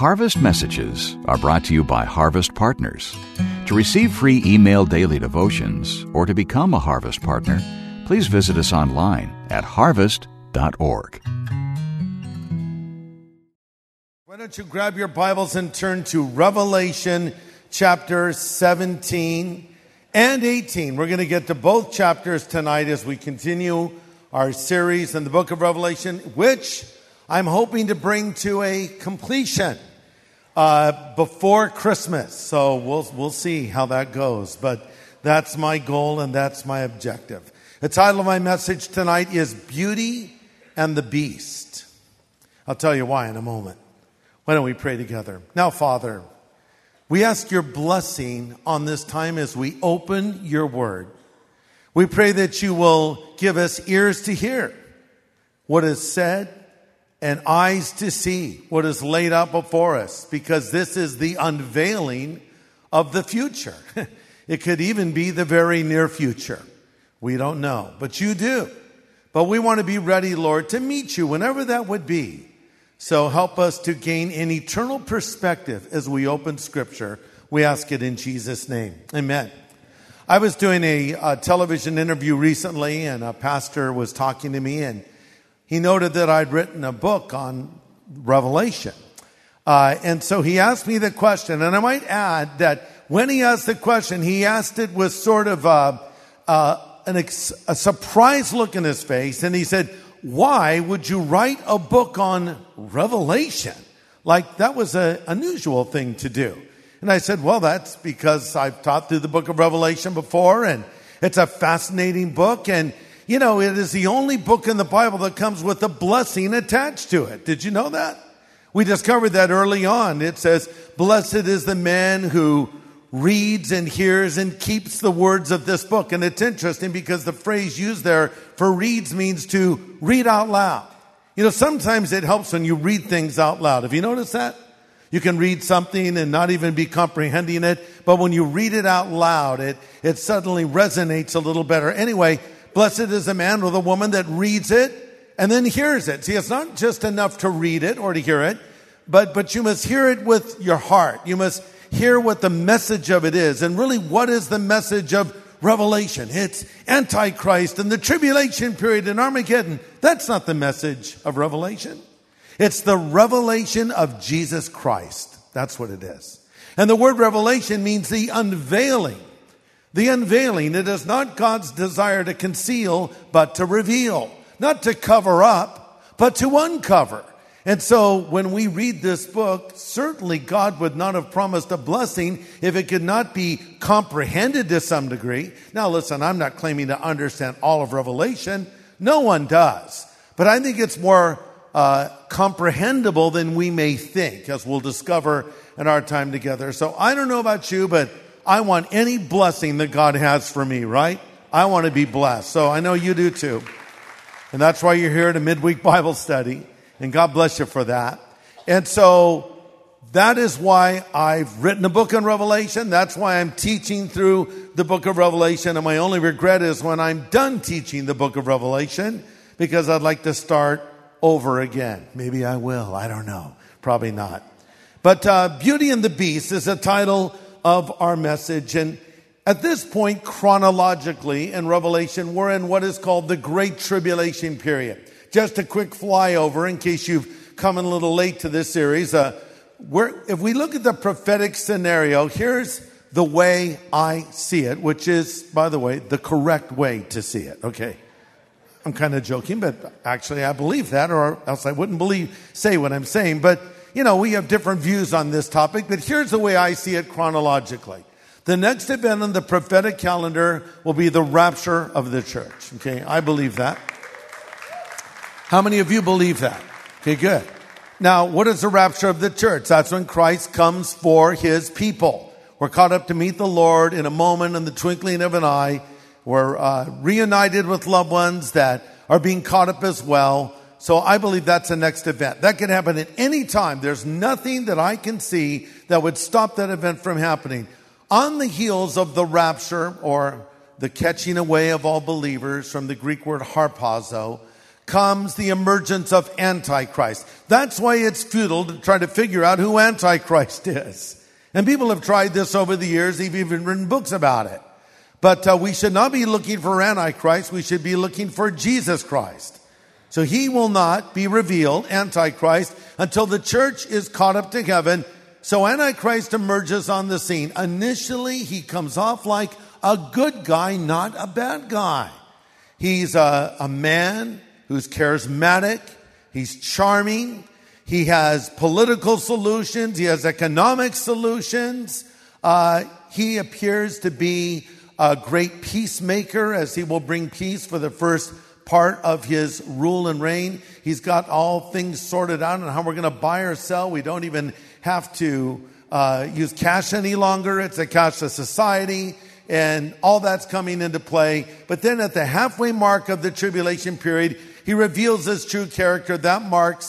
Harvest Messages are brought to you by Harvest Partners. To receive free email daily devotions or to become a Harvest Partner, please visit us online at harvest.org. Why don't you grab your Bibles and turn to Revelation chapter 17 and 18. We're going to get to both chapters tonight as we continue our series in the book of Revelation, which I'm hoping to bring to a completion before Christmas. So we'll see how that goes. But that's my goal and that's my objective. The title of my message tonight is Beauty and the Beast. I'll tell you why in a moment. Why don't we pray together? Now, Father, we ask your blessing on this time as we open your word. We pray that you will give us ears to hear what is said and eyes to see what is laid out before us, because this is the unveiling of the future. It could even be the very near future. We don't know, but you do. But we want to be ready, Lord, to meet you whenever that would be. So help us to gain an eternal perspective as we open Scripture. We ask it in Jesus' name. Amen. I was doing a television interview recently, and a pastor was talking to me, and he noted that I'd written a book on Revelation. And so he asked me the question, and I might add that when he asked the question, he asked it with sort of a surprised look in his face, and he said, "Why would you write a book on Revelation?" Like that was an unusual thing to do. And I said, well, that's because I've taught through the book of Revelation before, and it's a fascinating book. And, you know, it is the only book in the Bible that comes with a blessing attached to it. Did you know that? We discovered that early on. It says, "Blessed is the man who reads and hears and keeps the words of this book." And it's interesting because the phrase used there for reads means to read out loud. You know, sometimes it helps when you read things out loud. Have you noticed that? You can read something and not even be comprehending it, but when you read it out loud, it suddenly resonates a little better. Anyway, blessed is a man or the woman that reads it and then hears it. See, it's not just enough to read it or to hear it, but you must hear it with your heart. You must hear what the message of it is. And really, what is the message of Revelation? It's Antichrist and the tribulation period and Armageddon. That's not the message of Revelation. It's the revelation of Jesus Christ. That's what it is. And the word revelation means the unveiling. The unveiling. It is not God's desire to conceal, but to reveal. Not to cover up, but to uncover. And so when we read this book, certainly God would not have promised a blessing if it could not be comprehended to some degree. Now listen, I'm not claiming to understand all of Revelation. No one does. But I think it's more comprehensible than we may think, as we'll discover in our time together. So I don't know about you, but I want any blessing that God has for me, right? I want to be blessed. So I know you do too. And that's why you're here at a midweek Bible study. And God bless you for that. And so that is why I've written a book on Revelation. That's why I'm teaching through the book of Revelation. And my only regret is when I'm done teaching the book of Revelation, because I'd like to start over again. Maybe I will. I don't know. Probably not. But Beauty and the Beast is the title of our message. And at this point, chronologically in Revelation, we're in what is called the Great Tribulation period. Just a quick flyover in case you've come in a little late to this series. If we look at the prophetic scenario, here's the way I see it, which is, by the way, the correct way to see it. Okay. I'm kind of joking, but actually I believe that, or else I wouldn't say what I'm saying. But, you know, we have different views on this topic, but here's the way I see it chronologically. The next event on the prophetic calendar will be the rapture of the church. Okay, I believe that. How many of you believe that? Okay, good. Now, what is the rapture of the church? That's when Christ comes for his people. We're caught up to meet the Lord in a moment, in the twinkling of an eye. We're reunited with loved ones that are being caught up as well. So I believe that's the next event. That can happen at any time. There's nothing that I can see that would stop that event from happening. On the heels of the rapture, or the catching away of all believers, from the Greek word harpazo, comes the emergence of Antichrist. That's why it's futile to try to figure out who Antichrist is. And people have tried this over the years. They've even written books about it. But we should not be looking for Antichrist. We should be looking for Jesus Christ. So he will not be revealed, Antichrist, until the church is caught up to heaven. So Antichrist emerges on the scene. Initially, he comes off like a good guy, not a bad guy. He's a man who's charismatic. He's charming. He has political solutions. He has economic solutions. He appears to be a great peacemaker, as he will bring peace for the first part of his rule and reign. He's got all things sorted out on how we're going to buy or sell. We don't even have to use cash any longer. It's a cashless society, and all that's coming into play. But then at the halfway mark of the tribulation period, he reveals his true character. That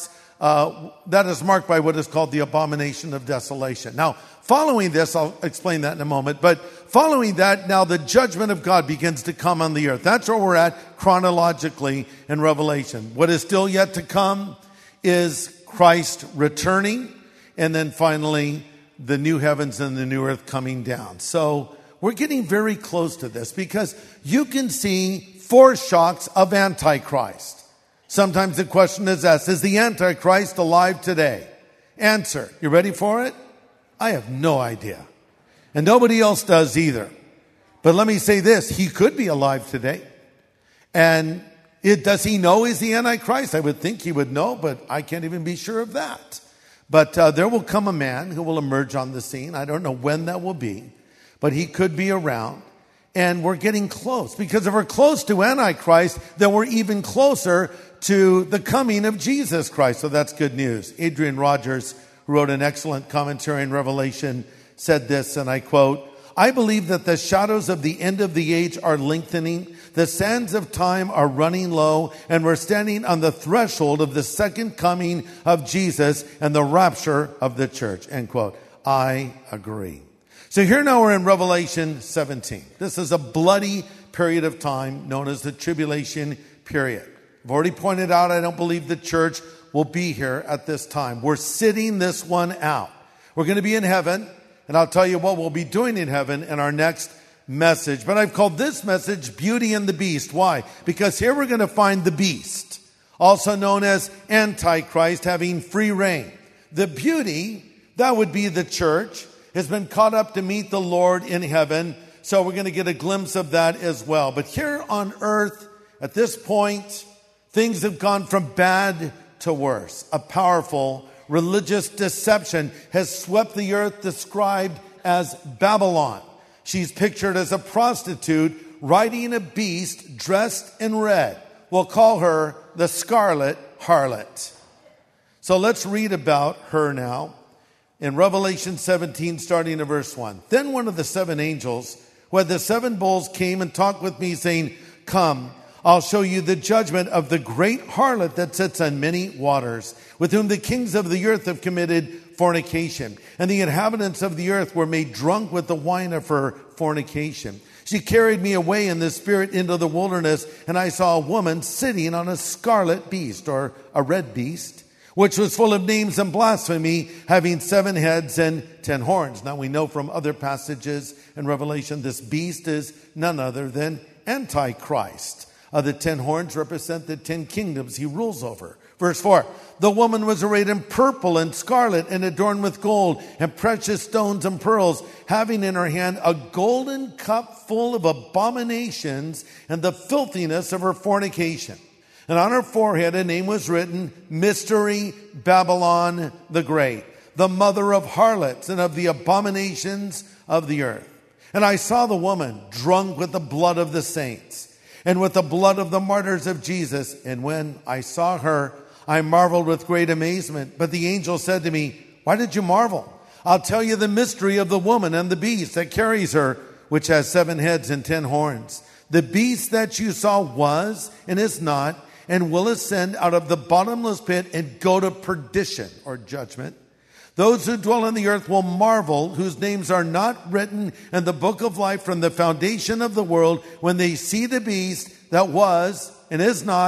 is marked by what is called the abomination of desolation. Now, following this, I'll explain that in a moment, but following that, now the judgment of God begins to come on the earth. That's where we're at chronologically in Revelation. What is still yet to come is Christ returning, and then finally the new heavens and the new earth coming down. So we're getting very close to this, because you can see foreshocks of Antichrist. Sometimes the question is asked, is the Antichrist alive today? Answer, you ready for it? I have no idea. And nobody else does either. But let me say this, he could be alive today. And does he know he's the Antichrist? I would think he would know, but I can't even be sure of that. But there will come a man who will emerge on the scene. I don't know when that will be, but he could be around. And we're getting close, because if we're close to Antichrist, then we're even closer to the coming of Jesus Christ. So that's good news. Adrian Rogers, who wrote an excellent commentary in Revelation, said this, and I quote, "I believe that the shadows of the end of the age are lengthening, the sands of time are running low, and we're standing on the threshold of the second coming of Jesus and the rapture of the church." End quote. I agree. So here now we're in Revelation 17. This is a bloody period of time known as the tribulation period. I've already pointed out, I don't believe the church will be here at this time. We're sitting this one out. We're going to be in heaven, and I'll tell you what we'll be doing in heaven in our next message. But I've called this message Beauty and the Beast. Why? Because here we're going to find the beast, also known as Antichrist, having free reign. The beauty, that would be the church, has been caught up to meet the Lord in heaven. So we're going to get a glimpse of that as well. But here on earth, at this point, things have gone from bad to worse. A powerful religious deception has swept the earth, described as Babylon. She's pictured as a prostitute riding a beast dressed in red. We'll call her the Scarlet Harlot. So let's read about her now. In Revelation 17, starting in verse 1. Then one of the seven angels who had the seven bowls came and talked with me, saying, "Come, I'll show you the judgment of the great harlot that sits on many waters, with whom the kings of the earth have committed fornication. And the inhabitants of the earth were made drunk with the wine of her fornication. She carried me away in the spirit into the wilderness, and I saw a woman sitting on a scarlet beast," or a red beast, "which was full of names and blasphemy, having 7 heads and 10 horns. Now we know from other passages in Revelation, this beast is none other than Antichrist. The 10 horns represent the 10 kingdoms he rules over. Verse 4, "The woman was arrayed in purple and scarlet and adorned with gold and precious stones and pearls, having in her hand a golden cup full of abominations and the filthiness of her fornication. And on her forehead a name was written, Mystery Babylon the Great, the mother of harlots and of the abominations of the earth. And I saw the woman drunk with the blood of the saints and with the blood of the martyrs of Jesus. And when I saw her, I marveled with great amazement. But the angel said to me, Why did you marvel? I'll tell you the mystery of the woman and the beast that carries her, which has 7 heads and 10 horns. The beast that you saw was and is not, and will ascend out of the bottomless pit and go to perdition," or judgment. "Those who dwell on the earth will marvel, whose names are not written in the book of life from the foundation of the world, when they see the beast that was and is not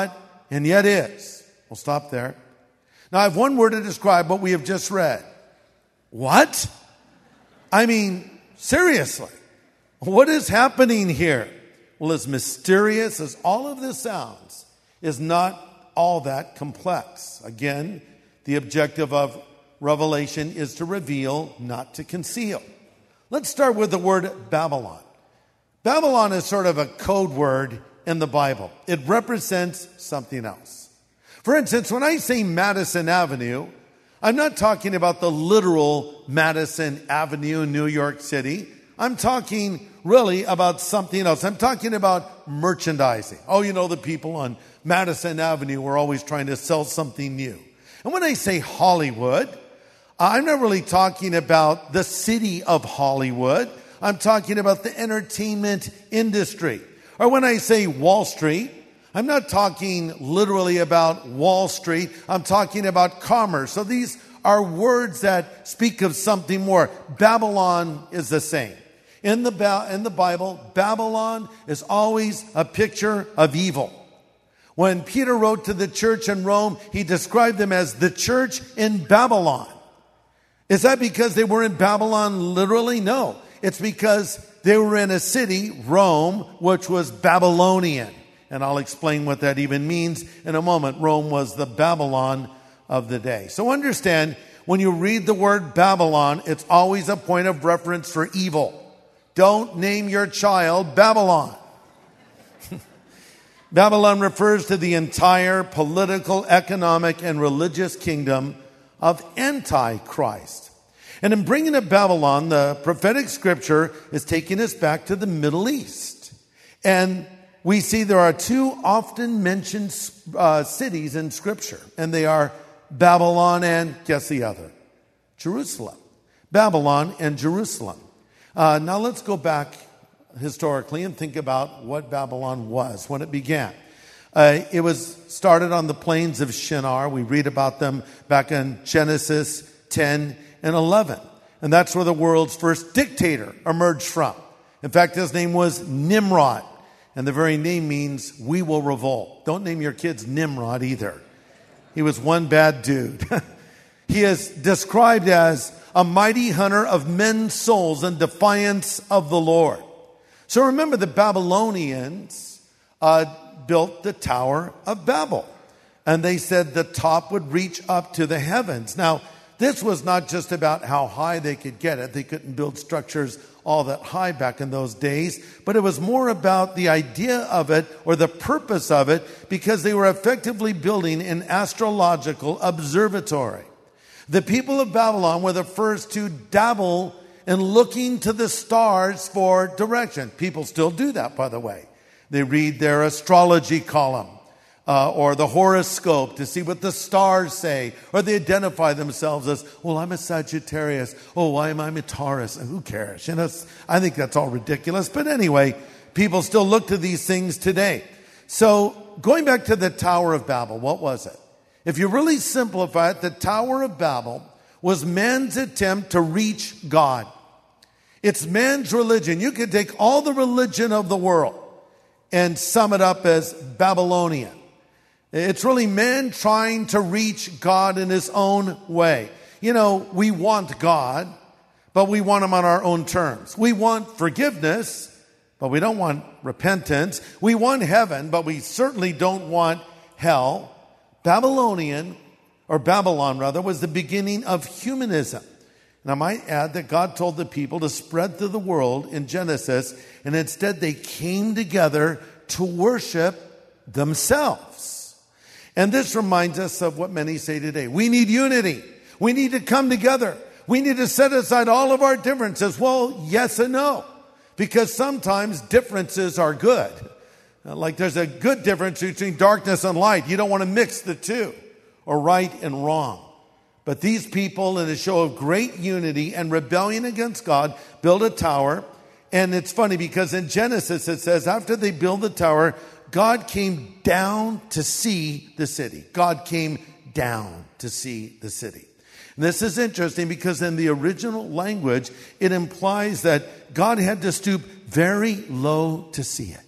and yet is. We'll stop there. Now I have one word to describe what we have just read. What? I mean, seriously, what is happening here? Well, as mysterious as all of this sounds, is not all that complex. Again, the objective of Revelation is to reveal, not to conceal. Let's start with the word Babylon. Babylon is sort of a code word in the Bible. It represents something else. For instance, when I say Madison Avenue, I'm not talking about the literal Madison Avenue in New York City. I'm talking really about something else. I'm talking about merchandising. Oh, you know, the people on Madison Avenue were always trying to sell something new. And when I say Hollywood, I'm not really talking about the city of Hollywood. I'm talking about the entertainment industry. Or when I say Wall Street, I'm not talking literally about Wall Street. I'm talking about commerce. So these are words that speak of something more. Babylon is the same. In the Bible, Babylon is always a picture of evil. When Peter wrote to the church in Rome, he described them as the church in Babylon. Is that because they were in Babylon literally? No. It's because they were in a city, Rome, which was Babylonian. And I'll explain what that even means in a moment. Rome was the Babylon of the day. So understand, when you read the word Babylon, it's always a point of reference for evil. Don't name your child Babylon. Babylon refers to the entire political, economic, and religious kingdom of Antichrist. And in bringing up Babylon, the prophetic scripture is taking us back to the Middle East. And we see there are two often mentioned cities in scripture. And they are Babylon and, guess the other? Jerusalem. Babylon and Jerusalem. Now let's go back historically and think about what Babylon was when it began. It was started on the plains of Shinar. We read about them back in Genesis 10 and 11. And that's where the world's first dictator emerged from. In fact, his name was Nimrod. And the very name means we will revolt. Don't name your kids Nimrod either. He was one bad dude. He is described as a mighty hunter of men's souls in defiance of the Lord. So remember, the Babylonians built the Tower of Babel. And they said the top would reach up to the heavens. Now, this was not just about how high they could get it. They couldn't build structures all that high back in those days. But it was more about the idea of it or the purpose of it, because they were effectively building an astrological observatory. The people of Babylon were the first to dabble in looking to the stars for direction. People still do that, by the way. They read their astrology column or the horoscope to see what the stars say. Or they identify themselves as, well, I'm a Sagittarius. Oh, I'm a Taurus. Who cares? You know, I think that's all ridiculous. But anyway, people still look to these things today. So going back to the Tower of Babel, what was it? If you really simplify it, the Tower of Babel was man's attempt to reach God. It's man's religion. You could take all the religion of the world and sum it up as Babylonian. It's really man trying to reach God in his own way. You know, we want God, but we want him on our own terms. We want forgiveness, but we don't want repentance. We want heaven, but we certainly don't want hell. Babylon was the beginning of humanism. And I might add that God told the people to spread through the world in Genesis, and instead they came together to worship themselves. And this reminds us of what many say today. We need unity. We need to come together. We need to set aside all of our differences. Well, yes and no, because sometimes differences are good. Like there's a good difference between darkness and light. You don't want to mix the two, or right and wrong. But these people, in a show of great unity and rebellion against God, build a tower. And it's funny because in Genesis it says after they build the tower, God came down to see the city. God came down to see the city. And this is interesting because in the original language, it implies that God had to stoop very low to see it.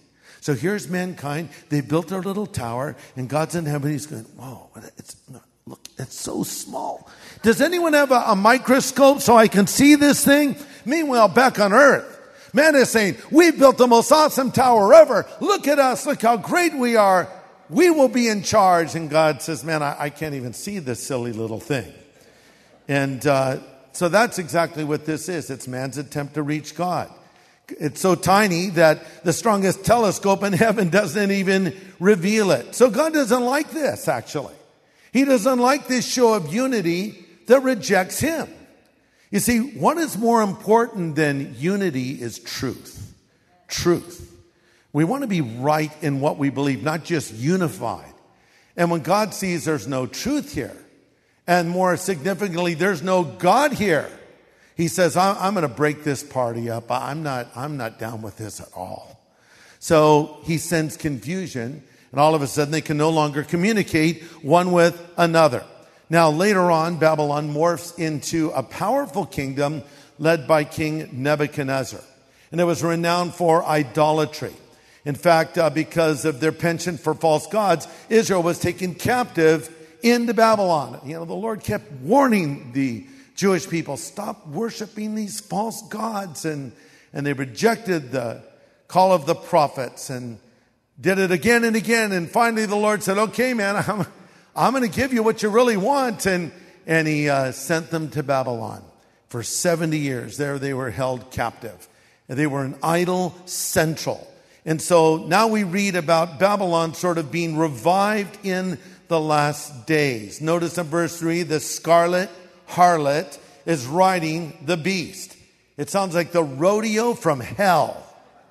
So here's mankind. They built their little tower, and God's in heaven. He's going, whoa, look, it's so small. Does anyone have a microscope so I can see this thing? Meanwhile, back on earth, man is saying, we built the most awesome tower ever. Look at us. Look how great we are. We will be in charge. And God says, man, I can't even see this silly little thing. And so that's exactly what this is. It's man's attempt to reach God. It's so tiny that the strongest telescope in heaven doesn't even reveal it. So God doesn't like this, actually. He doesn't like this show of unity that rejects him. You see, what is more important than unity is truth. Truth. We want to be right in what we believe, not just unified. And when God sees there's no truth here, and more significantly, there's no God here, he says, I'm going to break this party up. I'm not down with this at all. So he sends confusion, and all of a sudden they can no longer communicate one with another. Now, later on, Babylon morphs into a powerful kingdom led by King Nebuchadnezzar. And it was renowned for idolatry. In fact, because of their penchant for false gods, Israel was taken captive into Babylon. The Lord kept warning the Jewish people, stop worshiping these false gods. And they rejected the call of the prophets and did it again and again. And finally the Lord said, okay, man, I'm going to give you what you really want. And he sent them to Babylon. For 70 years there they were held captive. And they were an idol central. And so now we read about Babylon sort of being revived in the last days. Notice in verse 3, the scarlet harlot is riding the beast. It sounds like the rodeo from hell.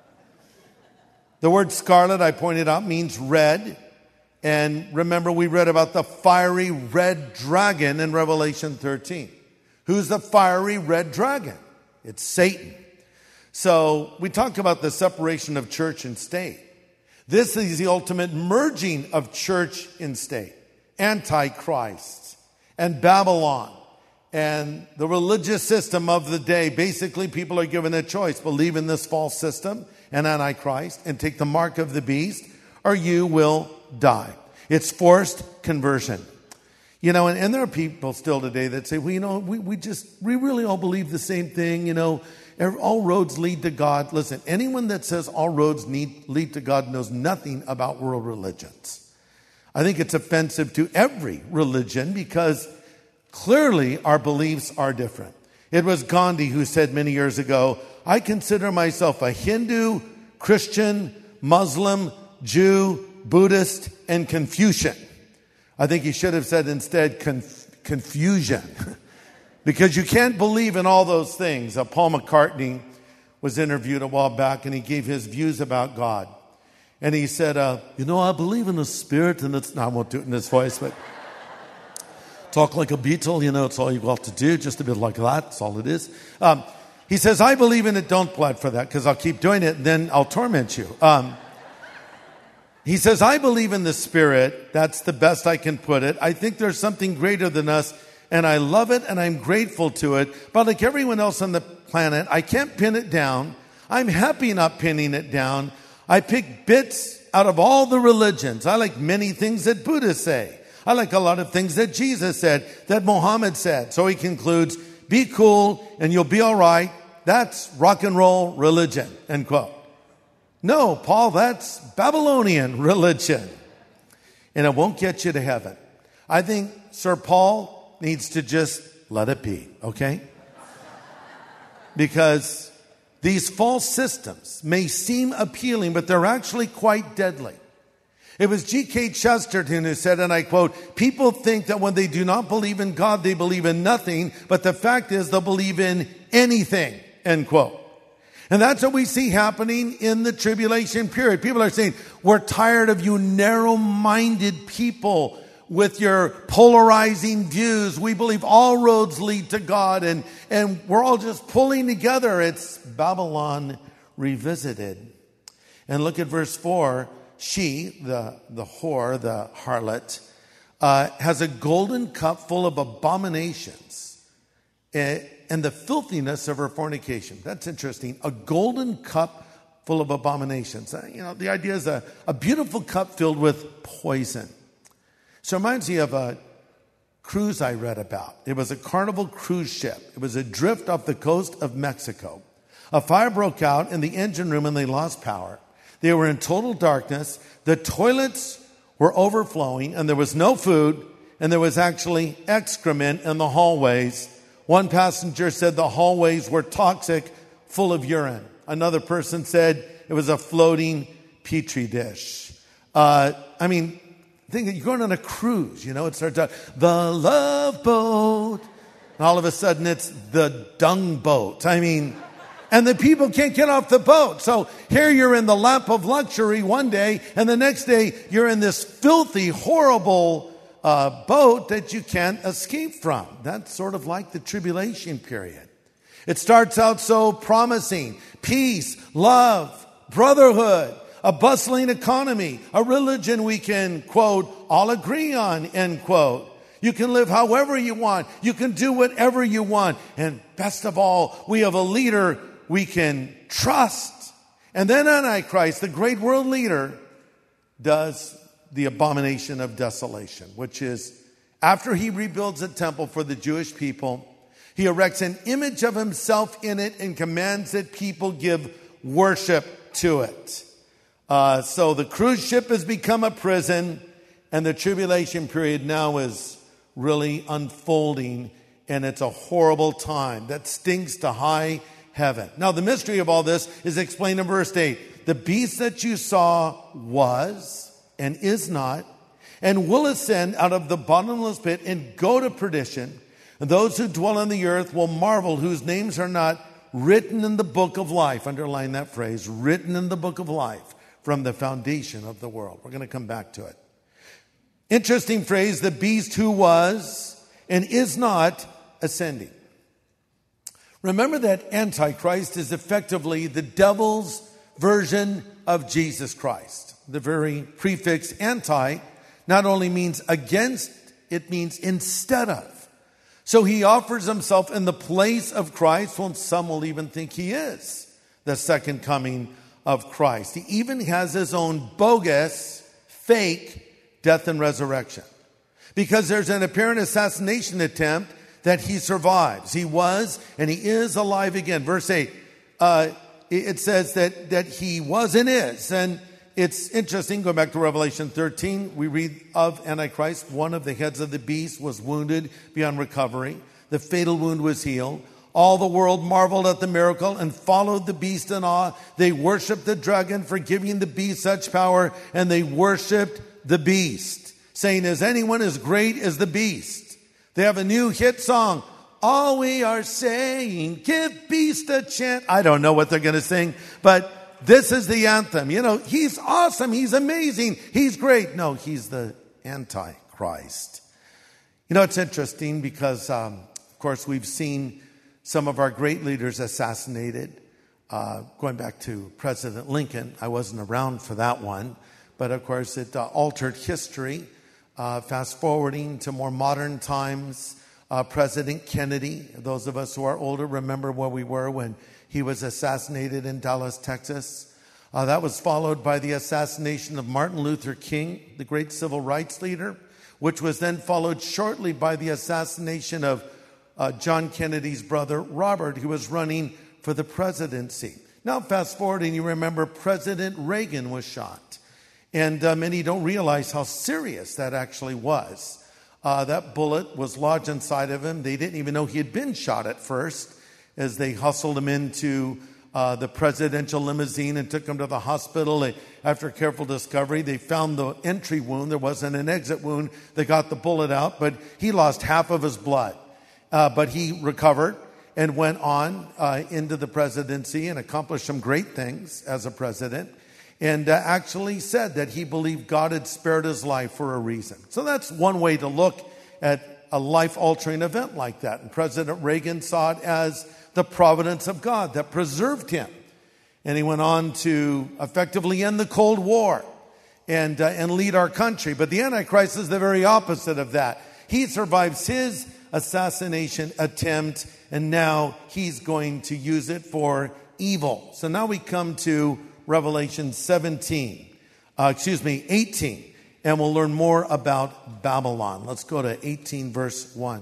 The word scarlet, I pointed out, means red. And remember, we read about the fiery red dragon in Revelation 13. Who's the fiery red dragon? It's Satan. So we talk about the separation of church and state. This is the ultimate merging of church and state. Antichrist and Babylon and the religious system of the day. Basically, people are given a choice. Believe in this false system and Antichrist and take the mark of the beast, or you will die. It's forced conversion. And there are people still today that say, well, we really all believe the same thing, all roads lead to God. Listen, anyone that says all roads lead to God knows nothing about world religions. I think it's offensive to every religion because clearly our beliefs are different. It was Gandhi who said many years ago, I consider myself a Hindu, Christian, Muslim, Jew, Buddhist, and Confucian. I think he should have said instead confusion. Because you can't believe in all those things. Paul McCartney was interviewed a while back and he gave his views about God. And he said, I believe in the Spirit, and I won't do it in this voice, but talk like a Beatle, it's all you've got to do, just a bit like that, that's all it is. He says, I believe in it, don't blood for that, because I'll keep doing it, and then I'll torment you. He says, I believe in the Spirit, that's the best I can put it. I think there's something greater than us, and I love it, and I'm grateful to it. But like everyone else on the planet, I can't pin it down. I'm happy not pinning it down. I pick bits out of all the religions. I like many things that Buddha say. I like a lot of things that Jesus said, that Muhammad said. So he concludes, be cool, and you'll be all right. That's rock and roll religion, end quote. No, Paul, that's Babylonian religion. And it won't get you to heaven. I think Sir Paul needs to just let it be, okay? Because these false systems may seem appealing, but they're actually quite deadly. It was G.K. Chesterton who said, and I quote, people think that when they do not believe in God, they believe in nothing, but the fact is they'll believe in anything, end quote. And that's what we see happening in the tribulation period. People are saying, we're tired of you narrow-minded people with your polarizing views. We believe all roads lead to God, and we're all just pulling together. It's Babylon revisited. And look at verse 4. She, the whore, the harlot, has a golden cup full of abominations and the filthiness of her fornication. That's interesting. A golden cup full of abominations. The idea is a beautiful cup filled with poison. So it reminds me of a cruise I read about. It was a Carnival cruise ship. It was adrift off the coast of Mexico. A fire broke out in the engine room and they lost power. They were in total darkness. The toilets were overflowing and there was no food and there was actually excrement in the hallways. One passenger said the hallways were toxic, full of urine. Another person said it was a floating petri dish. Think that you're going on a cruise, it starts out, the love boat. And all of a sudden it's the dung boat. And the people can't get off the boat. So here you're in the lap of luxury one day, and the next day you're in this filthy, horrible boat that you can't escape from. That's sort of like the tribulation period. It starts out so promising. Peace, love, brotherhood, a bustling economy, a religion we can, quote, all agree on, end quote. You can live however you want. You can do whatever you want. And best of all, we have a leader we can trust. And then Antichrist, the great world leader, does the abomination of desolation, which is after he rebuilds a temple for the Jewish people, he erects an image of himself in it and commands that people give worship to it. So the cruise ship has become a prison, and the tribulation period now is really unfolding, and it's a horrible time that stinks to high heaven. Now, the mystery of all this is explained in verse 8. The beast that you saw was and is not, and will ascend out of the bottomless pit and go to perdition. And those who dwell on the earth will marvel, whose names are not written in the book of life. Underline that phrase, written in the book of life from the foundation of the world. We're going to come back to it. Interesting phrase, the beast who was and is not ascending. Remember that Antichrist is effectively the devil's version of Jesus Christ. The very prefix anti not only means against, it means instead of. So he offers himself in the place of Christ. Well, some will even think he is the second coming of Christ. He even has his own bogus, fake death and resurrection. Because there's an apparent assassination attempt that he survives. He was and he is alive again. Verse 8, it says that he was and is. And it's interesting, going back to Revelation 13, we read of Antichrist. One of the heads of the beast was wounded beyond recovery. The fatal wound was healed. All the world marveled at the miracle and followed the beast in awe. They worshiped the dragon for giving the beast such power, and they worshiped the beast, saying, is anyone as great as the beast? They have a new hit song. All we are saying, give beast a chant. I don't know what they're going to sing, but this is the anthem. He's awesome. He's amazing. He's great. No, he's the Antichrist. It's interesting because, of course, we've seen some of our great leaders assassinated. Going back to President Lincoln, I wasn't around for that one, but of course it altered history. Fast forwarding to more modern times, President Kennedy, those of us who are older remember where we were when he was assassinated in Dallas, Texas. That was followed by the assassination of Martin Luther King, the great civil rights leader, which was then followed shortly by the assassination of John Kennedy's brother, Robert, who was running for the presidency. Now, fast forwarding, you remember President Reagan was shot. And many don't realize how serious that actually was. That bullet was lodged inside of him. They didn't even know he had been shot at first as they hustled him into the presidential limousine and took him to the hospital. After careful discovery, they found the entry wound. There wasn't an exit wound. They got the bullet out, but he lost half of his blood. But he recovered and went on into the presidency and accomplished some great things as a president. And actually said that he believed God had spared his life for a reason. So that's one way to look at a life-altering event like that. And President Reagan saw it as the providence of God that preserved him. And he went on to effectively end the Cold War and lead our country. But the Antichrist is the very opposite of that. He survives his assassination attempt, and now he's going to use it for evil. So now we come to Revelation 18. And we'll learn more about Babylon. Let's go to 18 verse 1.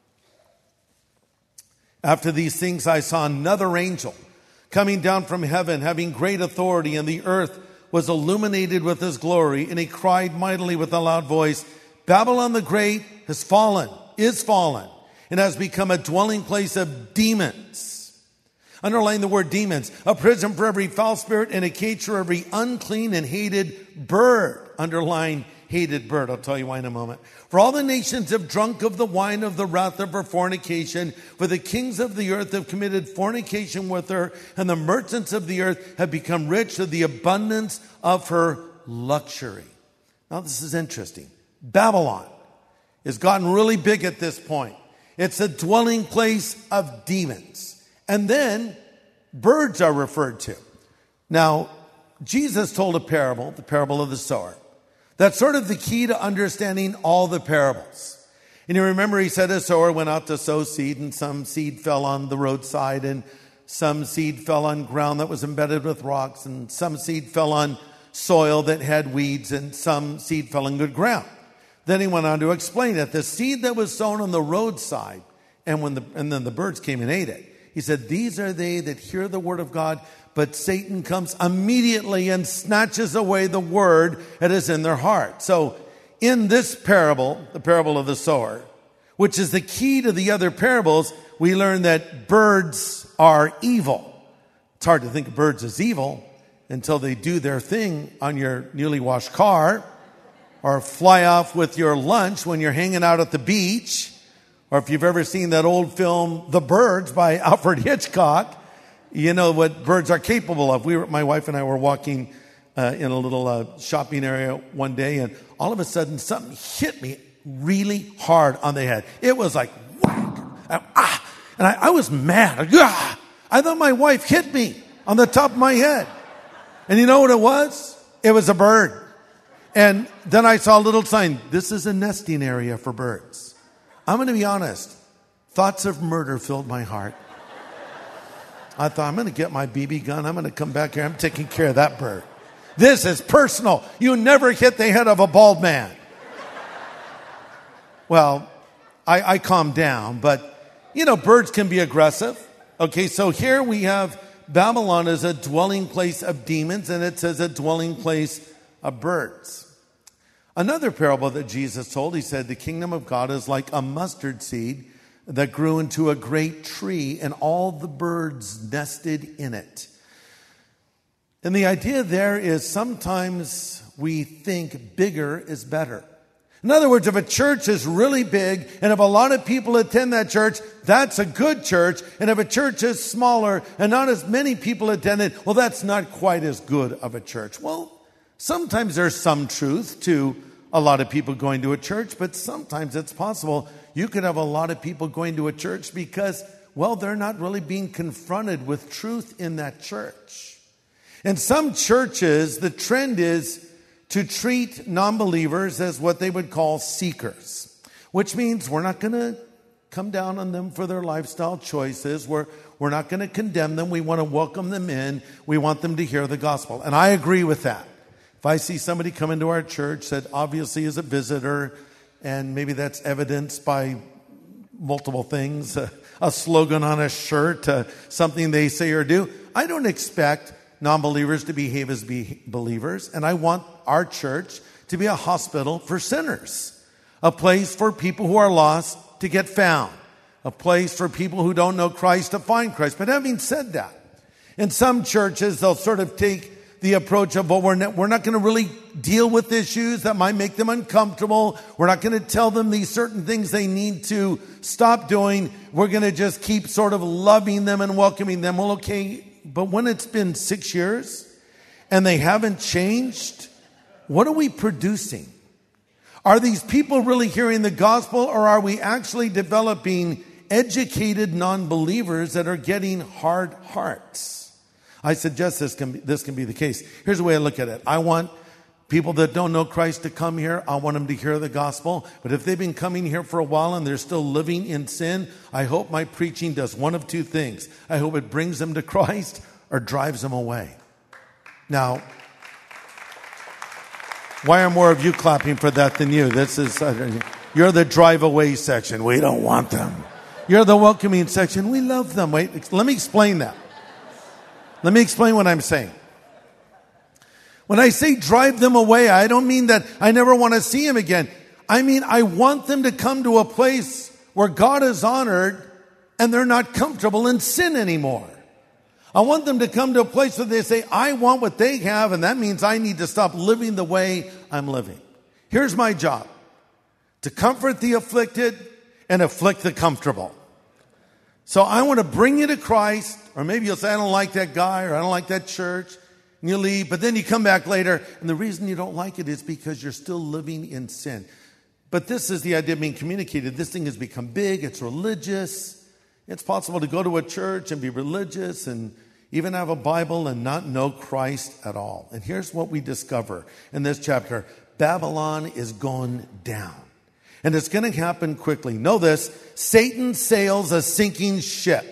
After these things I saw another angel coming down from heaven, having great authority, and the earth was illuminated with his glory. And he cried mightily with a loud voice, Babylon the Great is fallen, and has become a dwelling place of demons. Underline the word demons. A prison for every foul spirit and a cage for every unclean and hated bird. Underline hated bird. I'll tell you why in a moment. For all the nations have drunk of the wine of the wrath of her fornication. For the kings of the earth have committed fornication with her, and the merchants of the earth have become rich of the abundance of her luxury. Now this is interesting. Babylon has gotten really big at this point. It's a dwelling place of demons. And then birds are referred to. Now, Jesus told a parable, the parable of the sower. That's sort of the key to understanding all the parables. And you remember he said a sower went out to sow seed, and some seed fell on the roadside, and some seed fell on ground that was embedded with rocks, and some seed fell on soil that had weeds, and some seed fell in good ground. Then he went on to explain it. The seed that was sown on the roadside, and then the birds came and ate it. He said, these are they that hear the word of God, but Satan comes immediately and snatches away the word that is in their heart. So in this parable, the parable of the sower, which is the key to the other parables, we learn that birds are evil. It's hard to think of birds as evil until they do their thing on your newly washed car, or fly off with your lunch when you're hanging out at the beach, or if you've ever seen that old film, The Birds by Alfred Hitchcock, you know what birds are capable of. My wife and I were walking in a little shopping area one day, and all of a sudden something hit me really hard on the head. It was like, whack, and I was mad. I thought my wife hit me on the top of my head. And you know what it was? It was a bird. And then I saw a little sign, this is a nesting area for birds. I'm going to be honest. Thoughts of murder filled my heart. I thought, I'm going to get my BB gun. I'm going to come back here. I'm taking care of that bird. This is personal. You never hit the head of a bald man. Well, I calmed down, but, birds can be aggressive. Okay, so here we have Babylon as a dwelling place of demons, and it says a dwelling place of birds. Another parable that Jesus told, he said, the kingdom of God is like a mustard seed that grew into a great tree, and all the birds nested in it. And the idea there is sometimes we think bigger is better. In other words, if a church is really big and if a lot of people attend that church, that's a good church. And if a church is smaller and not as many people attend it, well, that's not quite as good of a church. Well, sometimes there's some truth to a lot of people going to a church, but sometimes it's possible you could have a lot of people going to a church because, well, they're not really being confronted with truth in that church. In some churches, the trend is to treat non-believers as what they would call seekers, which means we're not going to come down on them for their lifestyle choices. We're not going to condemn them. We want to welcome them in. We want them to hear the gospel. And I agree with that. If I see somebody come into our church that obviously is a visitor, and maybe that's evidenced by multiple things, a slogan on a shirt, something they say or do, I don't expect non-believers to behave as believers. And I want our church to be a hospital for sinners, a place for people who are lost to get found, a place for people who don't know Christ to find Christ. But having said that, in some churches, they'll sort of take the approach of, well, we're not going to really deal with issues that might make them uncomfortable. We're not going to tell them these certain things they need to stop doing. We're going to just keep sort of loving them and welcoming them. Well, okay, but when it's been 6 years and they haven't changed, what are we producing? Are these people really hearing the gospel, or are we actually developing educated non-believers that are getting hard hearts? I suggest this can be the case. Here's the way I look at it. I want people that don't know Christ to come here. I want them to hear the gospel. But if they've been coming here for a while and they're still living in sin, I hope my preaching does one of two things. I hope it brings them to Christ or drives them away. Now, why are more of you clapping for that than you? You're the drive away section. We don't want them. You're the welcoming section. We love them. Wait, let me explain that. Let me explain what I'm saying. When I say drive them away, I don't mean that I never want to see them again. I mean, I want them to come to a place where God is honored and they're not comfortable in sin anymore. I want them to come to a place where they say, I want what they have, and that means I need to stop living the way I'm living. Here's my job: to comfort the afflicted and afflict the comfortable. So I want to bring you to Christ, or maybe you'll say, I don't like that guy, or I don't like that church, and you leave, but then you come back later, and the reason you don't like it is because you're still living in sin. But this is the idea being communicated. This thing has become big, it's religious. It's possible to go to a church and be religious and even have a Bible and not know Christ at all. And here's what we discover in this chapter. Babylon is going down. And it's going to happen quickly. Know this: Satan sails a sinking ship.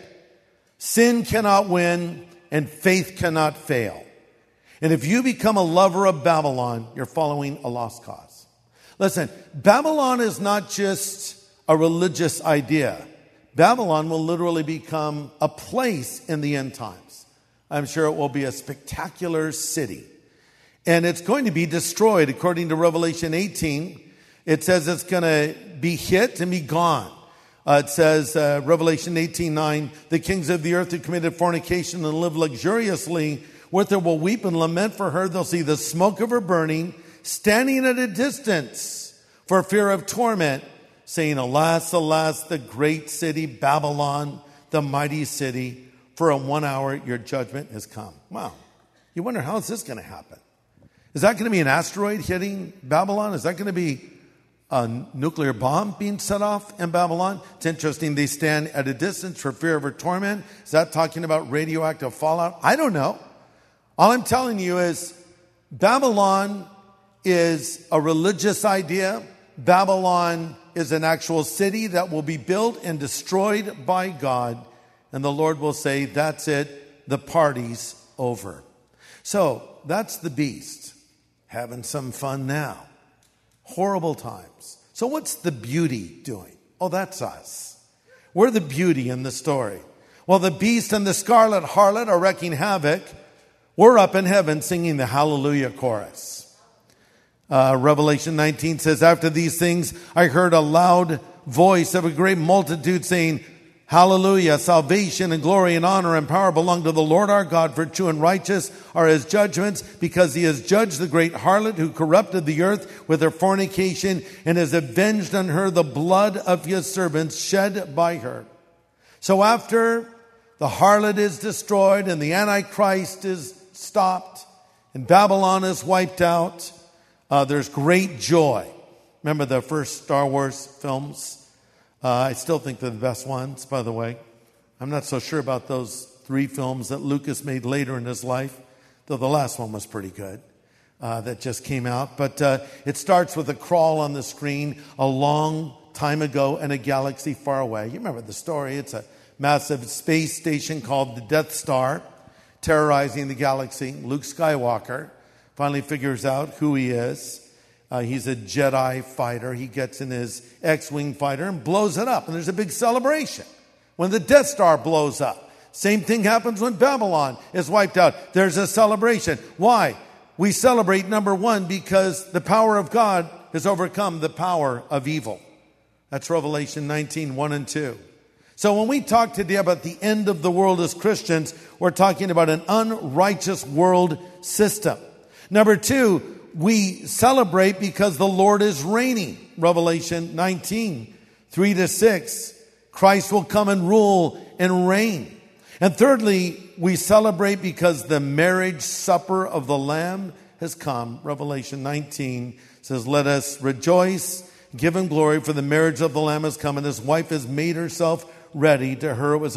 Sin cannot win and faith cannot fail. And if you become a lover of Babylon, you're following a lost cause. Listen, Babylon is not just a religious idea. Babylon will literally become a place in the end times. I'm sure it will be a spectacular city. And it's going to be destroyed. According to Revelation 18, it says it's going to be hit and be gone. It says, Revelation 18:9, the kings of the earth who committed fornication and lived luxuriously with her will weep and lament for her. They'll see the smoke of her burning, standing at a distance for fear of torment, saying, alas, alas, the great city Babylon, the mighty city, for in 1 hour your judgment has come. Wow. You wonder, how is this going to happen? Is that going to be an asteroid hitting Babylon? Is that going to be a nuclear bomb being set off in Babylon? It's interesting, they stand at a distance for fear of her torment. Is that talking about radioactive fallout? I don't know. All I'm telling you is Babylon is a religious idea. Babylon is an actual city that will be built and destroyed by God. And the Lord will say, that's it, the party's over. So that's the beast having some fun now. Horrible times. So what's the beauty doing? Oh, that's us. We're the beauty in the story. While the beast and the scarlet harlot are wreaking havoc, we're up in heaven singing the hallelujah chorus. Revelation 19 says, after these things, I heard a loud voice of a great multitude saying, hallelujah, salvation and glory and honor and power belong to the Lord our God, for true and righteous are his judgments, because he has judged the great harlot who corrupted the earth with her fornication and has avenged on her the blood of his servants shed by her. So after the harlot is destroyed and the Antichrist is stopped and Babylon is wiped out, there's great joy. Remember the first Star Wars films? I still think they're the best ones, by the way. I'm not so sure about those 3 films that Lucas made later in his life, though the last one was pretty good, that just came out. But it starts with a crawl on the screen a long time ago in a galaxy far away. You remember the story. It's a massive space station called the Death Star, terrorizing the galaxy. Luke Skywalker finally figures out who he is. He's a Jedi fighter. He gets in his X-Wing fighter and blows it up. And there's a big celebration when the Death Star blows up. Same thing happens when Babylon is wiped out. There's a celebration. Why? We celebrate, number one, because the power of God has overcome the power of evil. That's Revelation 19, 1 and 2. So when we talk today about the end of the world as Christians, we're talking about an unrighteous world system. Number 2, we celebrate because the Lord is reigning. Revelation 19, 3 to 6. Christ will come and rule and reign. And thirdly, we celebrate because the marriage supper of the Lamb has come. Revelation 19 says, let us rejoice, give him glory, for the marriage of the Lamb has come, and his wife has made herself ready. To her it was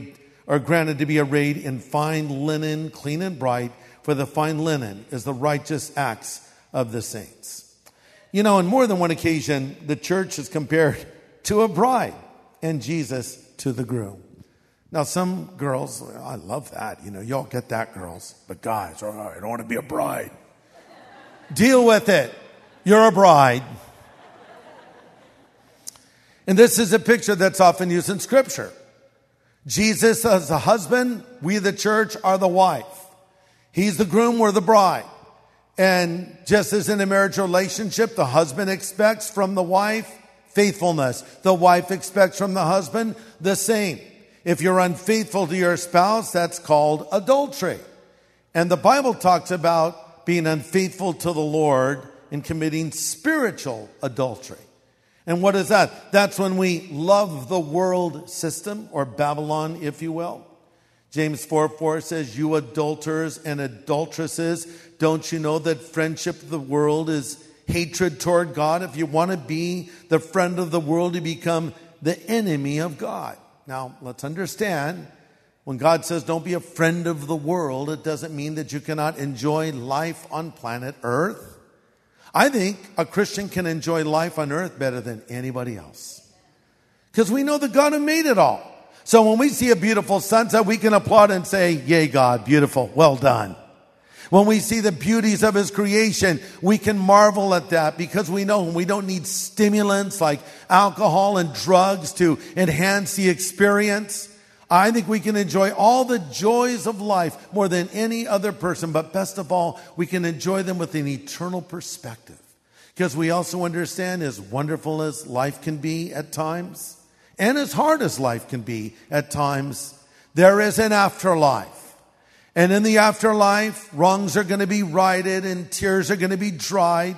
granted to be arrayed in fine linen, clean and bright, for the fine linen is the righteous acts of the saints. You know, on more than one occasion, the church is compared to a bride and Jesus to the groom. Now, some girls, I love that. Y'all get that, girls. But guys, I don't want to be a bride. Deal with it. You're a bride. And this is a picture that's often used in Scripture. Jesus as the husband, we the church are the wife. He's the groom, we're the bride. And just as in a marriage relationship, the husband expects from the wife faithfulness. The wife expects from the husband the same. If you're unfaithful to your spouse, that's called adultery. And the Bible talks about being unfaithful to the Lord and committing spiritual adultery. And what is that? That's when we love the world system, or Babylon, if you will. James 4:4 says, you adulterers and adulteresses, don't you know that friendship of the world is hatred toward God? If you want to be the friend of the world, you become the enemy of God. Now, let's understand, when God says don't be a friend of the world, it doesn't mean that you cannot enjoy life on planet Earth. I think a Christian can enjoy life on earth better than anybody else. Because we know the God who made it all. So when we see a beautiful sunset, we can applaud and say, yay, God, beautiful, well done. When we see the beauties of His creation, we can marvel at that because we know we don't need stimulants like alcohol and drugs to enhance the experience. I think we can enjoy all the joys of life more than any other person, but best of all, we can enjoy them with an eternal perspective. Because we also understand, as wonderful as life can be at times, and as hard as life can be at times, there is an afterlife. And in the afterlife, wrongs are going to be righted and tears are going to be dried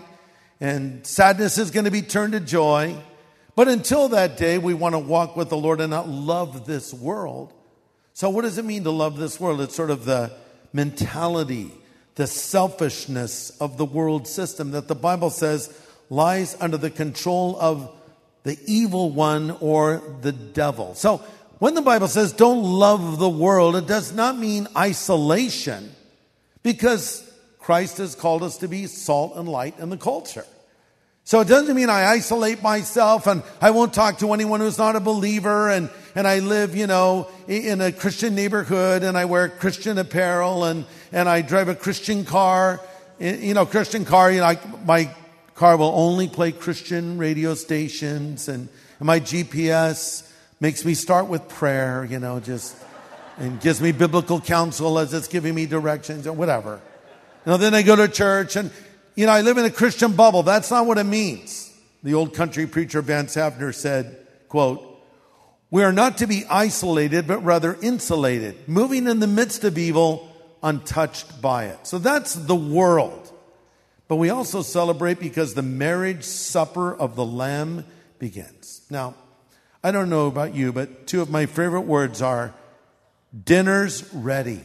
and sadness is going to be turned to joy. But until that day, we want to walk with the Lord and not love this world. So what does it mean to love this world? It's sort of the mentality, the selfishness of the world system that the Bible says lies under the control of the evil one or the devil. So when the Bible says don't love the world, it does not mean isolation, because Christ has called us to be salt and light in the culture. So it doesn't mean I isolate myself and I won't talk to anyone who's not a believer, and I live, in a Christian neighborhood and I wear Christian apparel and I drive a Christian car. Christian car, my car will only play Christian radio stations, and my GPS makes me start with prayer, and gives me biblical counsel as it's giving me directions or whatever. Then I go to church and, I live in a Christian bubble. That's not what it means. The old country preacher Vance Havner said, quote, "We are not to be isolated, but rather insulated, moving in the midst of evil, untouched by it." So that's the world. But we also celebrate because the marriage supper of the Lamb begins. Now, I don't know about you, but two of my favorite words are dinner's ready.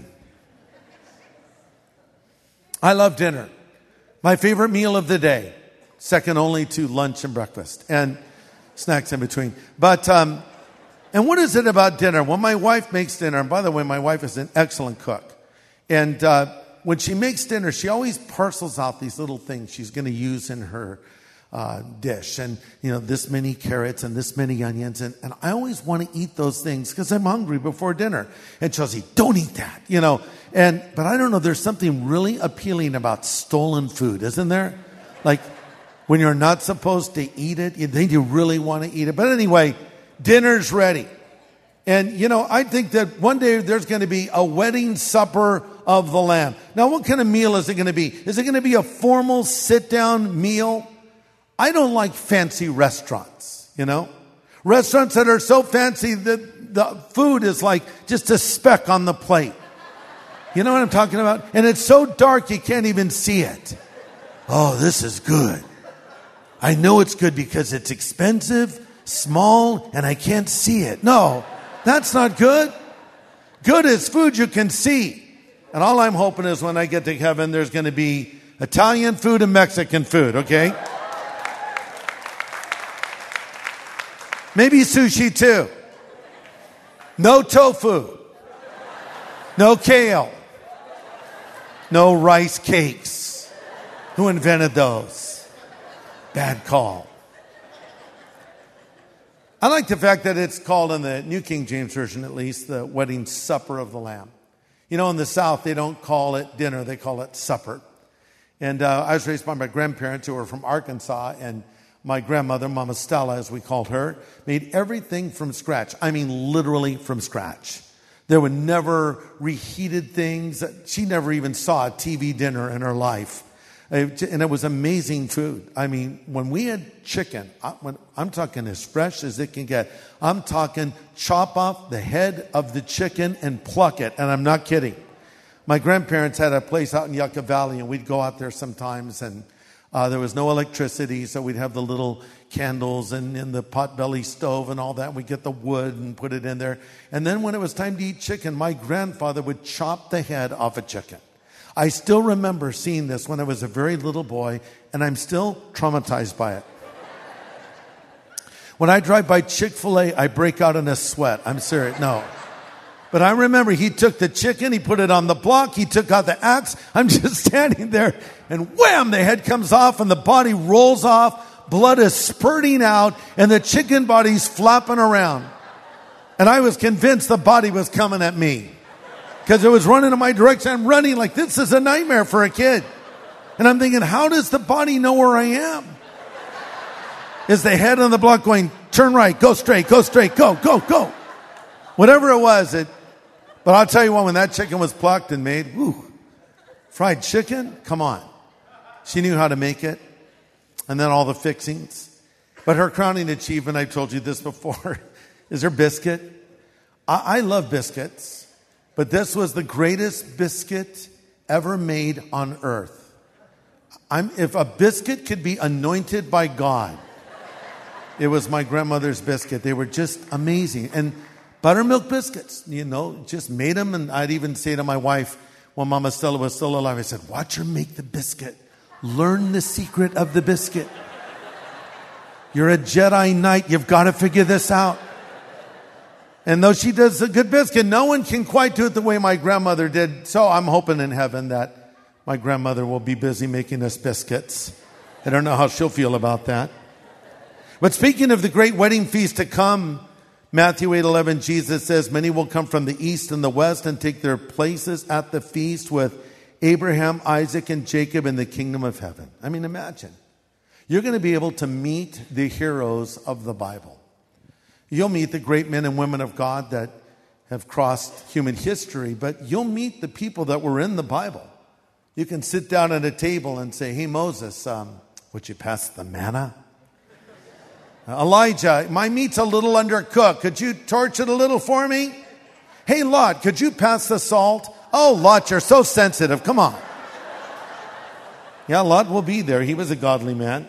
I love dinner. My favorite meal of the day, second only to lunch and breakfast and snacks in between. But, and what is it about dinner? When my wife makes dinner, and by the way, my wife is an excellent cook. And when she makes dinner, she always parcels out these little things she's going to use in her dish, and this many carrots and this many onions, and I always want to eat those things because I'm hungry before dinner. And Chelsea, don't eat that, but I don't know, there's something really appealing about stolen food, isn't there? Like when you're not supposed to eat it, you think you really want to eat it. But anyway, dinner's ready. And I think that one day there's going to be a wedding supper of the Lamb. Now, what kind of meal is it going to be? Is it going to be a formal sit-down meal? I don't like fancy restaurants, Restaurants that are so fancy that the food is like just a speck on the plate. You know what I'm talking about? And it's so dark you can't even see it. Oh, this is good. I know it's good because it's expensive, small, and I can't see it. No, that's not good. Good is food you can see. And all I'm hoping is when I get to heaven, there's going to be Italian food and Mexican food, okay? Maybe sushi too. No tofu. No kale. No rice cakes. Who invented those? Bad call. I like the fact that it's called, in the New King James Version at least, the wedding supper of the Lamb. You know, in the South, they don't call it dinner, they call it supper. And I was raised by my grandparents who were from Arkansas, and my grandmother, Mama Stella, as we called her, made everything from scratch. I mean, literally from scratch. There were never reheated things. She never even saw a TV dinner in her life. And it was amazing food. I mean, when we had chicken, I'm talking as fresh as it can get. I'm talking chop off the head of the chicken and pluck it. And I'm not kidding. My grandparents had a place out in Yucca Valley, and we'd go out there sometimes, and there was no electricity, so we'd have the little candles and in the potbelly stove and all that. We'd get the wood and put it in there. And then when it was time to eat chicken, my grandfather would chop the head off a chicken. I still remember seeing this when I was a very little boy, and I'm still traumatized by it. When I drive by Chick-fil-A, I break out in a sweat. I'm serious. No. But I remember he took the chicken, he put it on the block, he took out the axe. I'm just standing there, and wham, the head comes off and the body rolls off. Blood is spurting out, and the chicken body's flapping around. And I was convinced the body was coming at me, because it was running in my direction. I'm running like this is a nightmare for a kid. And I'm thinking, how does the body know where I am? Is the head on the block going, turn right, go straight, go, go. Whatever it was, but I'll tell you what, when that chicken was plucked and made, fried chicken, come on. She knew how to make it. And then all the fixings. But her crowning achievement, I've told you this before, is her biscuit. I love biscuits, but this was the greatest biscuit ever made on earth. If a biscuit could be anointed by God, it was my grandmother's biscuit. They were just amazing. And buttermilk biscuits, just made them. And I'd even say to my wife, when Mama Stella was still alive, I said, watch her make the biscuit. Learn the secret of the biscuit. You're a Jedi Knight. You've got to figure this out. And though she does a good biscuit, no one can quite do it the way my grandmother did. So I'm hoping in heaven that my grandmother will be busy making us biscuits. I don't know how she'll feel about that. But speaking of the great wedding feast to come, Matthew 8:11, Jesus says, many will come from the east and the west and take their places at the feast with Abraham, Isaac, and Jacob in the kingdom of heaven. I mean, imagine. You're going to be able to meet the heroes of the Bible. You'll meet the great men and women of God that have crossed human history, but you'll meet the people that were in the Bible. You can sit down at a table and say, hey, Moses, would you pass the manna? Elijah, my meat's a little undercooked. Could you torch it a little for me? Hey, Lot, could you pass the salt? Oh, Lot, you're so sensitive. Come on. Yeah, Lot will be there. He was a godly man.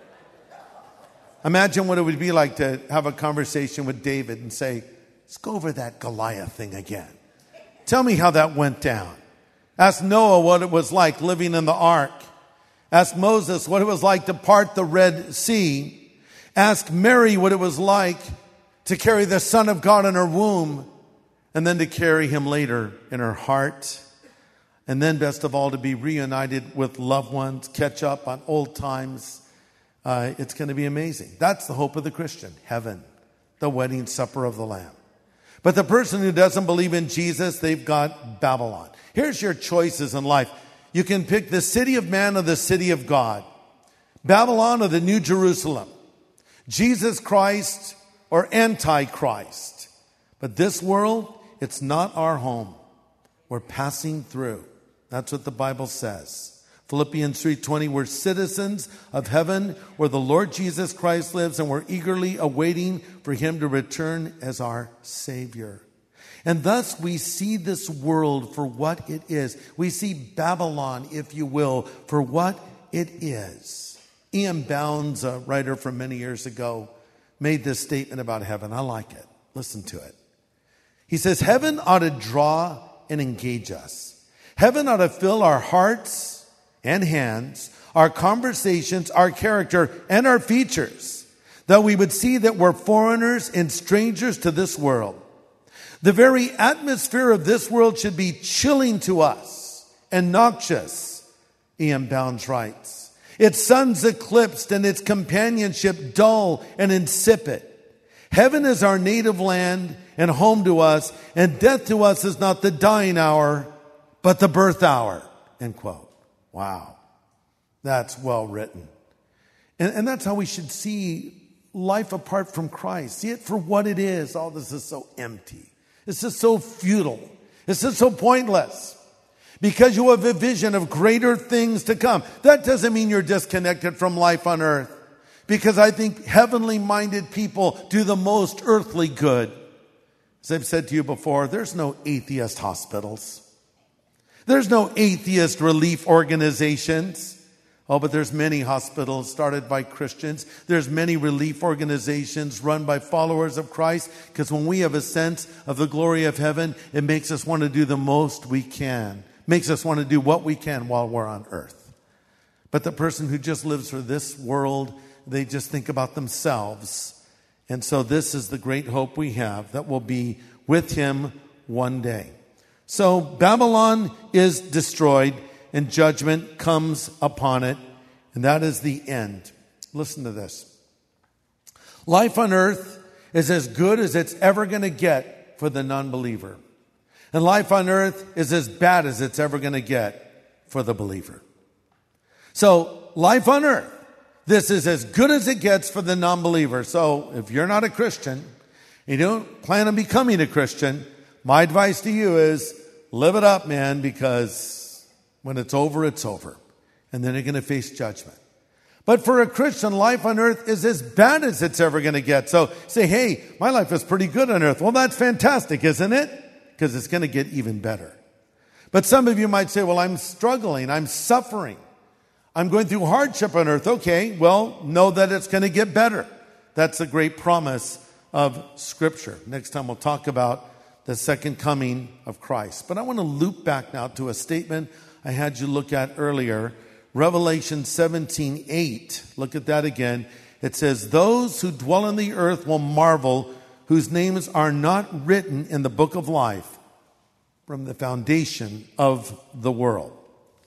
Imagine what it would be like to have a conversation with David and say, let's go over that Goliath thing again. Tell me how that went down. Ask Noah what it was like living in the ark. Ask Moses what it was like to part the Red Sea. Ask Mary what it was like to carry the Son of God in her womb and then to carry him later in her heart. And then, best of all, to be reunited with loved ones, catch up on old times. It's going to be amazing. That's the hope of the Christian, heaven, the wedding supper of the Lamb. But the person who doesn't believe in Jesus, they've got Babylon. Here's your choices in life. You can pick the city of man or the city of God. Babylon or the New Jerusalem. Jesus Christ or Antichrist. But this world, it's not our home. We're passing through. That's what the Bible says. Philippians 3:20, we're citizens of heaven where the Lord Jesus Christ lives, and we're eagerly awaiting for him to return as our Savior. And thus we see this world for what it is. We see Babylon, if you will, for what it is. E.M. Bounds, a writer from many years ago, made this statement about heaven. I like it. Listen to it. He says, heaven ought to draw and engage us. Heaven ought to fill our hearts and hands, our conversations, our character, and our features, that we would see that we're foreigners and strangers to this world. The very atmosphere of this world should be chilling to us and noxious, E.M. Bounds writes. Its sun's eclipsed and its companionship dull and insipid. Heaven is our native land and home to us, and death to us is not the dying hour, but the birth hour. End quote. Wow. That's well written. And that's how we should see life apart from Christ. See it for what it is. All this is so empty. This is so futile. This is so pointless. Because you have a vision of greater things to come. That doesn't mean you're disconnected from life on earth. Because I think heavenly minded people do the most earthly good. As I've said to you before, there's no atheist hospitals. There's no atheist relief organizations. Oh, but there's many hospitals started by Christians. There's many relief organizations run by followers of Christ. Because when we have a sense of the glory of heaven, it makes us want to do the most we can. Makes us want to do what we can while we're on earth. But the person who just lives for this world, they just think about themselves. And so this is the great hope we have, that we'll be with him one day. So Babylon is destroyed and judgment comes upon it. And that is the end. Listen to this. Life on earth is as good as it's ever going to get for the non-believer. And life on earth is as bad as it's ever going to get for the believer. So life on earth, this is as good as it gets for the non-believer. So if you're not a Christian, you don't plan on becoming a Christian, my advice to you is live it up, man, because when it's over, it's over. And then you're going to face judgment. But for a Christian, life on earth is as bad as it's ever going to get. So say, hey, my life is pretty good on earth. Well, that's fantastic, isn't it? Because it's going to get even better. But some of you might say, well, I'm struggling. I'm suffering. I'm going through hardship on earth. Okay, well, know that it's going to get better. That's a great promise of Scripture. Next time we'll talk about the second coming of Christ. But I want to loop back now to a statement I had you look at earlier. Revelation 17:8. Look at that again. It says, those who dwell on the earth will marvel, whose names are not written in the book of life from the foundation of the world.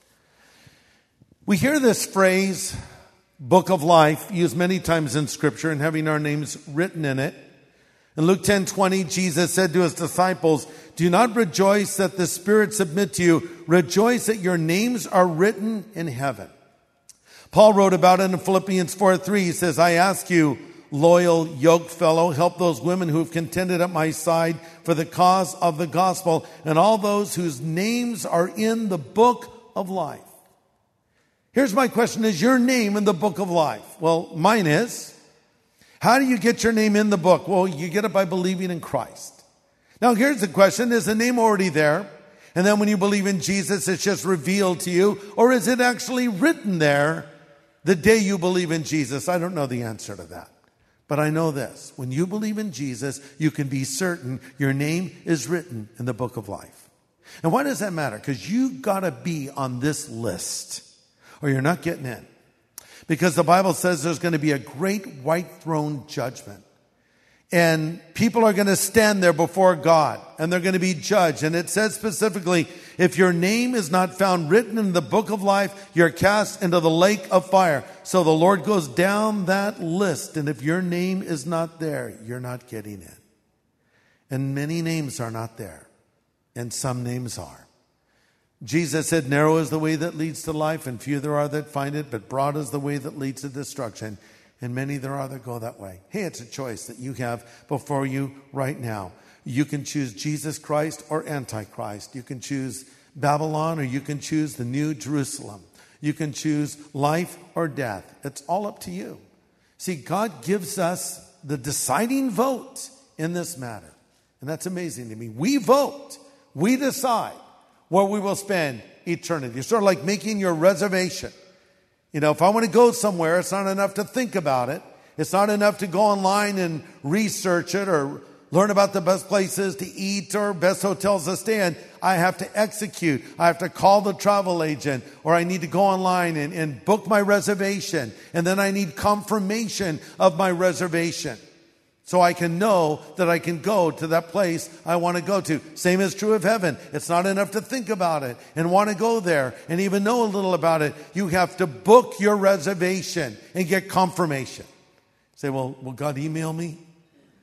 We hear this phrase, book of life, used many times in Scripture and having our names written in it. In Luke 10:20, Jesus said to his disciples, do not rejoice that the Spirit submit to you. Rejoice that your names are written in heaven. Paul wrote about it in Philippians 4:3. He says, I ask you, loyal yoke fellow, help those women who have contended at my side for the cause of the gospel and all those whose names are in the book of life. Here's my question. Is your name in the book of life? Well, mine is. How do you get your name in the book? Well, you get it by believing in Christ. Now, here's the question. Is the name already there? And then when you believe in Jesus, it's just revealed to you? Or is it actually written there the day you believe in Jesus? I don't know the answer to that. But I know this. When you believe in Jesus, you can be certain your name is written in the book of life. And why does that matter? Because you got to be on this list or you're not getting in. Because the Bible says there's going to be a great white throne judgment. And people are going to stand there before God and they're going to be judged. And it says specifically, if your name is not found written in the book of life, you're cast into the lake of fire. So the Lord goes down that list. And if your name is not there, you're not getting in. And many names are not there. And some names are. Jesus said, narrow is the way that leads to life, and few there are that find it, but broad is the way that leads to destruction, and many there are that go that way. Hey, it's a choice that you have before you right now. You can choose Jesus Christ or Antichrist. You can choose Babylon or you can choose the New Jerusalem. You can choose life or death. It's all up to you. See, God gives us the deciding vote in this matter. And that's amazing to me. We vote. We decide where we will spend eternity. It's sort of like making your reservation. You know, if I want to go somewhere, it's not enough to think about it. It's not enough to go online and research it or learn about the best places to eat or best hotels to stay in. I have to execute. I have to call the travel agent, or I need to go online and book my reservation. And then I need confirmation of my reservation, so I can know that I can go to that place I want to go to. Same is true of heaven. It's not enough to think about it and want to go there and even know a little about it. You have to book your reservation and get confirmation. Say, well, will God email me?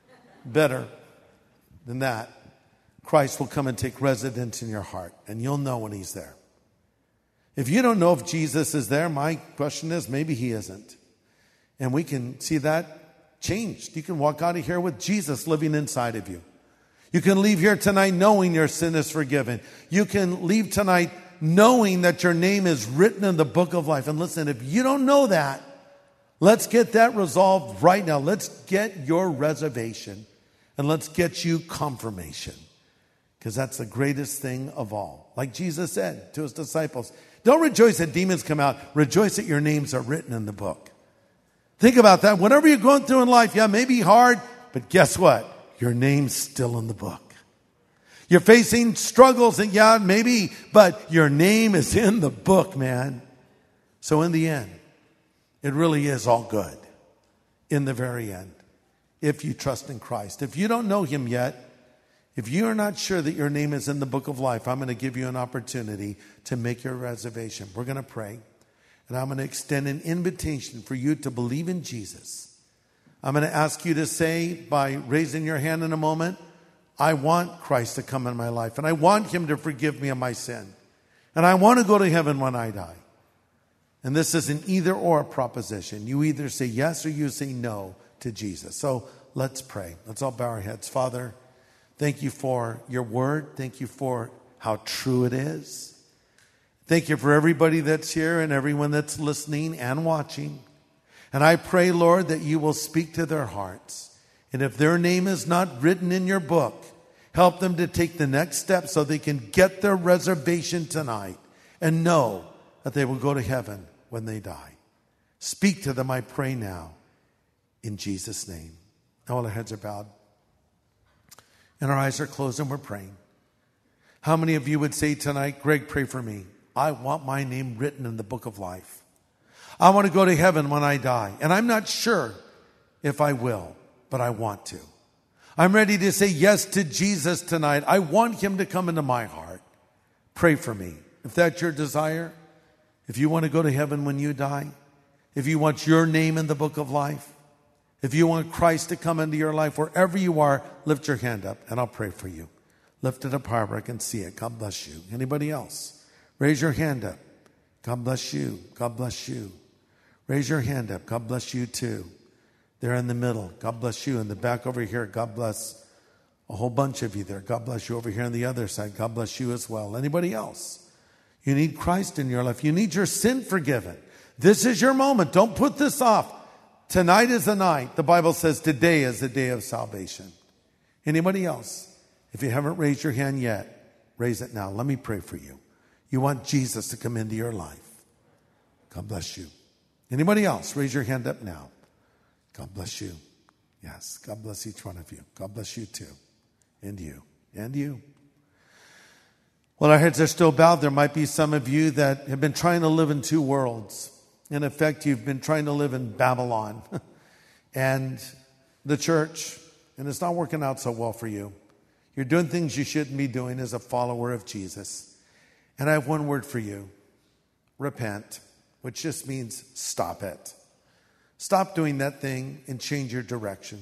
better than that, Christ will come and take residence in your heart, and you'll know when he's there. If you don't know if Jesus is there, my question is, maybe he isn't. And we can see that changed. You can walk out of here with Jesus living inside of you. You can leave here tonight knowing your sin is forgiven. You can leave tonight knowing that your name is written in the book of life. And listen, if you don't know that, let's get that resolved right now. Let's get your reservation and let's get you confirmation, because that's the greatest thing of all. Like Jesus said to his disciples, don't rejoice that demons come out. Rejoice that your names are written in the book. Think about that. Whatever you're going through in life, yeah, maybe hard, but guess what? Your name's still in the book. You're facing struggles, and yeah, maybe, but your name is in the book, man. So in the end, it really is all good. In the very end, if you trust in Christ. If you don't know him yet, if you are not sure that your name is in the book of life, I'm going to give you an opportunity to make your reservation. We're going to pray, and I'm going to extend an invitation for you to believe in Jesus. I'm going to ask you to say, by raising your hand in a moment, I want Christ to come in my life, and I want him to forgive me of my sin, and I want to go to heaven when I die. And this is an either or proposition. You either say yes or you say no to Jesus. So let's pray. Let's all bow our heads. Father, thank you for your word. Thank you for how true it is. Thank you for everybody that's here and everyone that's listening and watching. And I pray, Lord, that you will speak to their hearts. And if their name is not written in your book, help them to take the next step so they can get their reservation tonight and know that they will go to heaven when they die. Speak to them, I pray now, in Jesus' name. All our heads are bowed and our eyes are closed and we're praying. How many of you would say tonight, Greg, pray for me. I want my name written in the book of life. I want to go to heaven when I die. And I'm not sure if I will, but I want to. I'm ready to say yes to Jesus tonight. I want him to come into my heart. Pray for me. If that's your desire, if you want to go to heaven when you die, if you want your name in the book of life, if you want Christ to come into your life, wherever you are, lift your hand up and I'll pray for you. Lift it up higher where I can see it. God bless you. Anybody else? Raise your hand up. God bless you. God bless you. Raise your hand up. God bless you too. They're in the middle. God bless you. In the back over here, God bless a whole bunch of you there. God bless you over here on the other side. God bless you as well. Anybody else? You need Christ in your life. You need your sin forgiven. This is your moment. Don't put this off. Tonight is the night. The Bible says today is the day of salvation. Anybody else? If you haven't raised your hand yet, raise it now. Let me pray for you. You want Jesus to come into your life. God bless you. Anybody else? Raise your hand up now. God bless you. Yes, God bless each one of you. God bless you too. And you. And you. Well, our heads are still bowed. There might be some of you that have been trying to live in two worlds. In effect, you've been trying to live in Babylon and the church, and it's not working out so well for you. You're doing things you shouldn't be doing as a follower of Jesus. And I have one word for you. Repent, which just means stop it. Stop doing that thing and change your direction.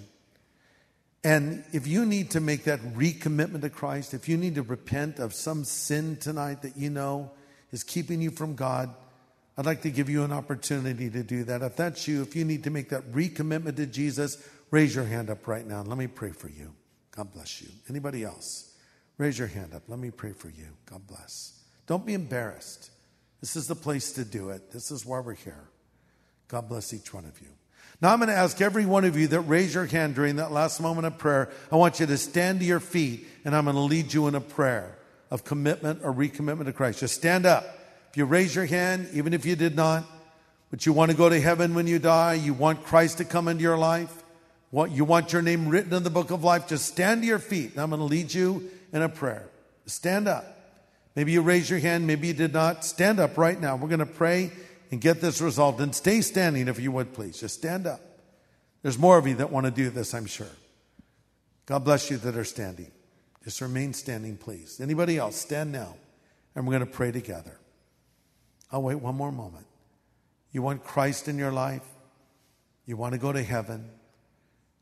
And if you need to make that recommitment to Christ, if you need to repent of some sin tonight that you know is keeping you from God, I'd like to give you an opportunity to do that. If that's you, if you need to make that recommitment to Jesus, raise your hand up right now and let me pray for you. God bless you. Anybody else? Raise your hand up. Let me pray for you. God bless. Don't be embarrassed. This is the place to do it. This is why we're here. God bless each one of you. Now I'm going to ask every one of you that raised your hand during that last moment of prayer, I want you to stand to your feet and I'm going to lead you in a prayer of commitment or recommitment to Christ. Just stand up. If you raise your hand, even if you did not, but you want to go to heaven when you die, you want Christ to come into your life, you want your name written in the book of life, just stand to your feet and I'm going to lead you in a prayer. Stand up. Maybe you raised your hand, maybe you did not. Stand up right now. We're going to pray and get this resolved. And stay standing if you would, please. Just stand up. There's more of you that want to do this, I'm sure. God bless you that are standing. Just remain standing, please. Anybody else? Stand now. And we're going to pray together. I'll wait one more moment. You want Christ in your life? You want to go to heaven?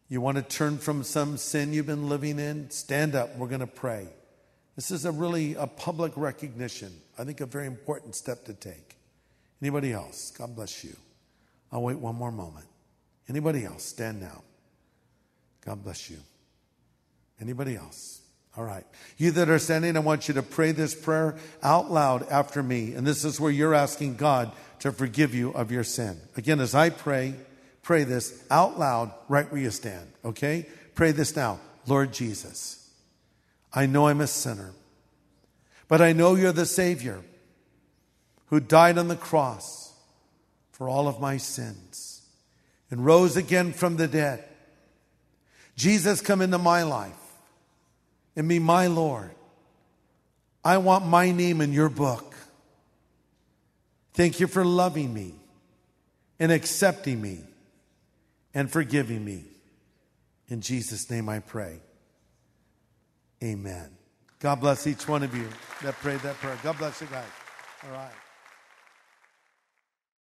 You want to turn from some sin you've been living in? Stand up. We're going to pray. This is a public recognition. I think a very important step to take. Anybody else? God bless you. I'll wait one more moment. Anybody else? Stand now. God bless you. Anybody else? All right. You that are standing, I want you to pray this prayer out loud after me. And this is where you're asking God to forgive you of your sin. Again, as I pray this out loud right where you stand. Okay? Pray this now. Lord Jesus, I know I'm a sinner, but I know you're the Savior who died on the cross for all of my sins and rose again from the dead. Jesus, come into my life and be my Lord. I want my name in your book. Thank you for loving me and accepting me and forgiving me. In Jesus' name I pray. Amen. God bless each one of you that prayed that prayer. God bless you guys. All right.